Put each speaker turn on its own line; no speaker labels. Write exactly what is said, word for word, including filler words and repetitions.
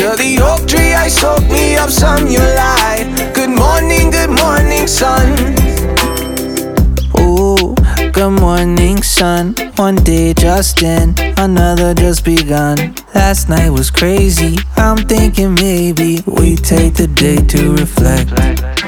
You're the oak tree, I soak me up some you light. Good morning, good morning, sun.
Ooh, good morning, sun. One day just in, another just begun. Last night was crazy, I'm thinking maybe we take the day to reflect.